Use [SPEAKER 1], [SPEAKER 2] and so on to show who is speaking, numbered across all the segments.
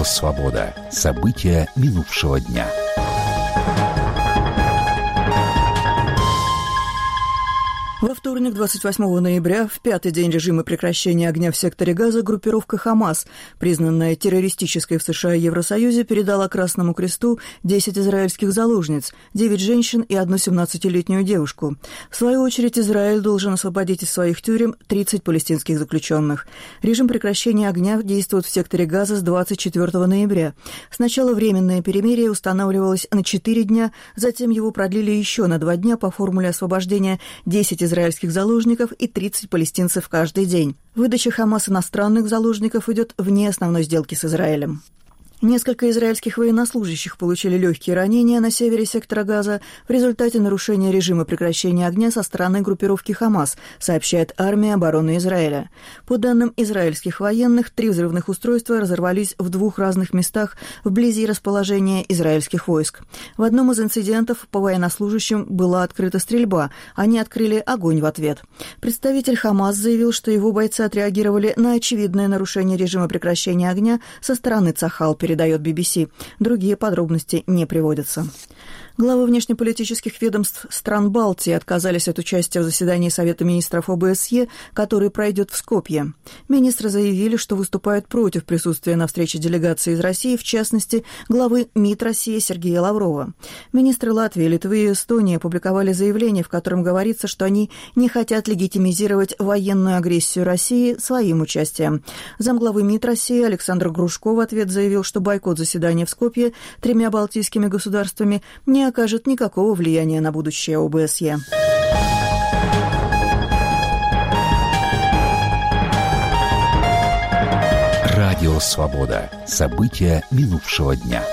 [SPEAKER 1] Радио «Свобода». События минувшего дня.
[SPEAKER 2] Во вторник, 28 ноября, в пятый день режима прекращения огня в секторе Газа, группировка «Хамас», признанная террористической в США и Евросоюзе, передала Красному Кресту 10 израильских заложниц, 9 женщин и одну 17-летнюю девушку. В свою очередь, Израиль должен освободить из своих тюрем 30 палестинских заключенных. Режим прекращения огня действует в секторе Газа с 24 ноября. Сначала временное перемирие устанавливалось на 4 дня, затем его продлили еще на 2 дня по формуле освобождения 10 израильских заложников и 30 палестинцев каждый день. Выдача Хамас иностранных заложников идет вне основной сделки с Израилем. Несколько израильских военнослужащих получили легкие ранения на севере сектора Газа в результате нарушения режима прекращения огня со стороны группировки «Хамас», сообщает Армия обороны Израиля. По данным израильских военных, 3 взрывных устройства разорвались в 2 разных местах вблизи расположения израильских войск. В одном из инцидентов по военнослужащим была открыта стрельба, они открыли огонь в ответ. Представитель «Хамас» заявил, что его бойцы отреагировали на очевидное нарушение режима прекращения огня со стороны Цахал, передает BBC. Другие подробности не приводятся. Главы внешнеполитических ведомств стран Балтии отказались от участия в заседании Совета министров ОБСЕ, который пройдет в Скопье. Министры заявили, что выступают против присутствия на встрече делегации из России, в частности, главы МИД России Сергея Лаврова. Министры Латвии, Литвы и Эстонии опубликовали заявление, в котором говорится, что они не хотят легитимизировать военную агрессию России своим участием. Замглавы МИД России Александр Грушко в ответ заявил, что бойкот заседания в Скопье 3 балтийскими государствами не окажет никакого влияния на будущее ОБСЕ.
[SPEAKER 1] Радио «Свобода». События минувшего дня.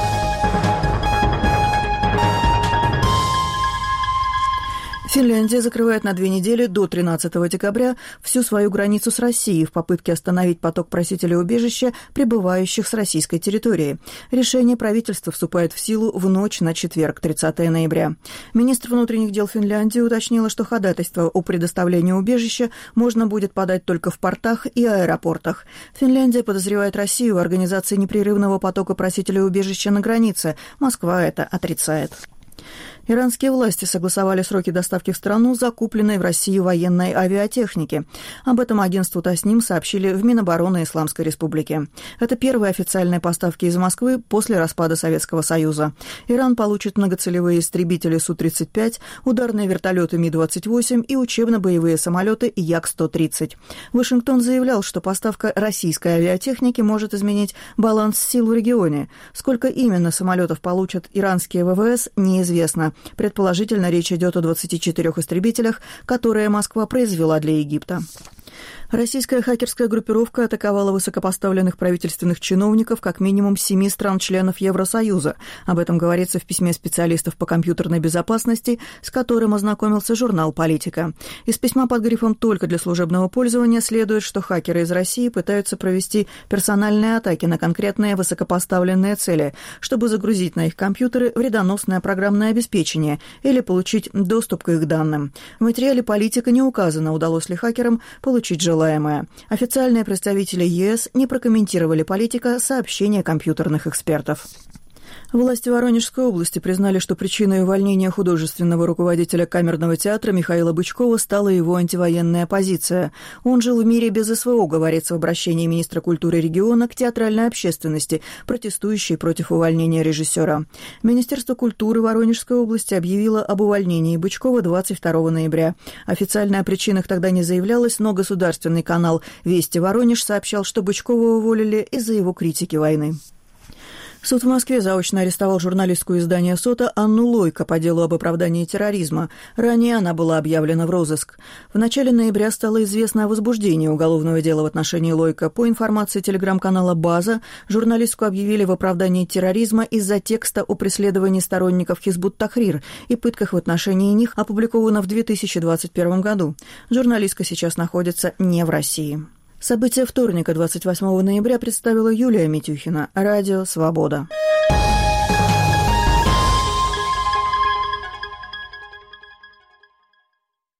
[SPEAKER 2] Финляндия закрывает на 2 недели до 13 декабря всю свою границу с Россией в попытке остановить поток просителей убежища, прибывающих с российской территории. Решение правительства вступает в силу в ночь на четверг, 30 ноября. Министр внутренних дел Финляндии уточнила, что ходатайство о предоставлении убежища можно будет подать только в портах и аэропортах. Финляндия подозревает Россию в организации непрерывного потока просителей убежища на границе. Москва это отрицает. Иранские власти согласовали сроки доставки в страну закупленной в России военной авиатехники. Об этом агентству Тасним сообщили в Минобороны Исламской Республики. Это первые официальные поставки из Москвы после распада Советского Союза. Иран получит многоцелевые истребители Су-35, ударные вертолеты Ми-28 и учебно-боевые самолеты Як-130. Вашингтон заявлял, что поставка российской авиатехники может изменить баланс сил в регионе. Сколько именно самолетов получат иранские ВВС, неизвестно. Предположительно, речь идет о 24 истребителях, которые Москва произвела для Египта. Российская хакерская группировка атаковала высокопоставленных правительственных чиновников как минимум 7 стран-членов Евросоюза. Об этом говорится в письме специалистов по компьютерной безопасности, с которым ознакомился журнал «Политика». Из письма под грифом «Только для служебного пользования» следует, что хакеры из России пытаются провести персональные атаки на конкретные высокопоставленные цели, чтобы загрузить на их компьютеры вредоносное программное обеспечение или получить доступ к их данным. В материале «Политика» не указано, удалось ли хакерам получить желаемое. Официальные представители ЕС не прокомментировали «Политика» сообщения компьютерных экспертов. Власти Воронежской области признали, что причиной увольнения художественного руководителя камерного театра Михаила Бычкова стала его антивоенная позиция. Он жил в мире без СВО, говорится в обращении министра культуры региона к театральной общественности, протестующей против увольнения режиссера. Министерство культуры Воронежской области объявило об увольнении Бычкова 22 ноября. Официально о причинах тогда не заявлялось, но государственный канал «Вести Воронеж» сообщал, что Бычкова уволили из-за его критики войны. Суд в Москве заочно арестовал журналистку издания «Сота» Анну Лойко по делу об оправдании терроризма. Ранее она была объявлена в розыск. В начале ноября стало известно о возбуждении уголовного дела в отношении Лойко. По информации телеграм-канала «База», журналистку объявили в оправдании терроризма из-за текста о преследовании сторонников Хизбут-Тахрир и пытках в отношении них, опубликовано в 2021 году. Журналистка сейчас находится не в России. События вторника, 28 ноября, представила Юлия Митюхина. Радио «Свобода».